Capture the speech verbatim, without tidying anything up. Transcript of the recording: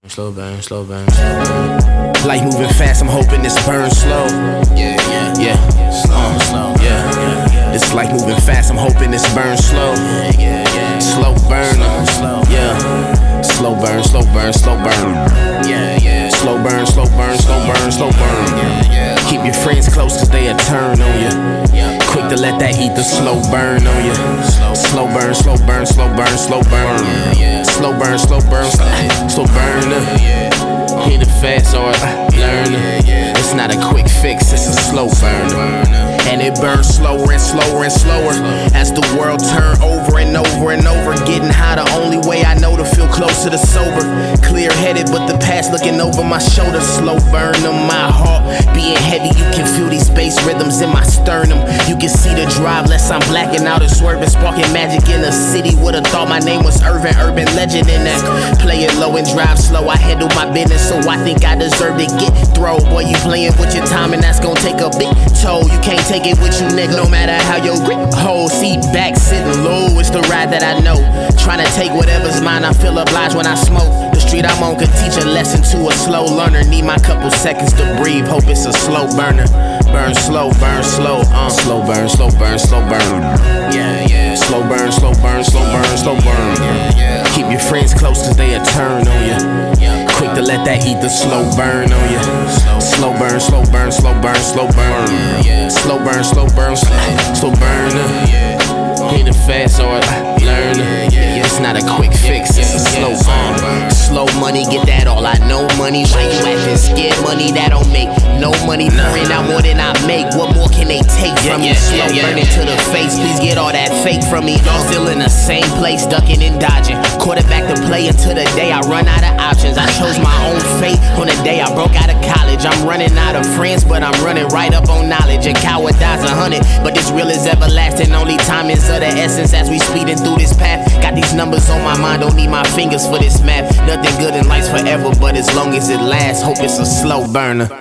Slow burn, slow burn, slow burn. Life moving fast, I'm hoping this burns slow. Yeah, yeah, Yeah, slow, slow. yeah, yeah. This life moving fast, I'm hoping this burns slow. Yeah, yeah, yeah. Slow burn, slow. yeah. Slow burn, slow burn, slow burn. Yeah, yeah. Slow burn, slow burn, slow burn, slow burn. Yeah, yeah. Keep your friends close cause they'll turn on you. Yeah. Quick to let that ether slow burn on you. Slow. Slow burn, slow burn, slow burn, slow burn. Yeah, yeah. Slow burn, slow burn, slow burn. Yeah, Hit it fast or learn. yeah, yeah. It's not a quick fix, it's a slow burn. And it burns slower and slower and slower as the world turn over and over and over. Getting high, the only way I know to feel closer to sober. Clear headed, but the past looking over my shoulder. Slow burn on my heart, being heavy. You can feel these bass rhythms in my sternum. You can see the drive, less I'm blacking out and swerving, sparking magic in the city. Would've thought my name was Irvin, urban legend in that. Play it low and drive slow. I handle my business, so I think I deserve to get throw. Boy, you playing with your time, and that's gonna take a big toll. You can't take it with you, nigga, no matter how your grip hold. Seat back, sitting low, it's the ride that I know. Trying to take whatever's mine, I feel obliged when I smoke. The street I'm on could teach a lesson to a slow learner. Need my couple seconds to breathe, hope it's a slow burner. Burn slow, burn slow, uh. Slow burn, slow burn, slow burn. Yeah, yeah. Slow burn, slow burn, slow burn, slow burn. Yeah, yeah. Keep your friends close cause they'll turn on you. Yeah. Quick to let that ether slow burn on you. Slow burn, slow burn, slow burn, slow burn. Yeah, yeah. Slow burn, slow burn, slow burn. Hit it fast or learn. It's not a quick fix, it's a slow burn. Slow money, get that all I know money. Why you acting scared? Money that don't make no money. Pouring out more than I make. What more can they take from me? Slow burning to the face. Please get all that fake from me. Y'all still in the same place, ducking and dodging. Quarterback to play until the day I run out of options. I chose my own fate on the day I broke out of college. I'm running out of friends, but I'm running right up on knowledge. A coward dies a hundred, but this real is everlasting. Only time is of the essence as we speeding through this path. Got these numbers on my mind, don't need my fingers for this math. Nothing good in life's forever, but as long as it lasts, hope it's a slow burner.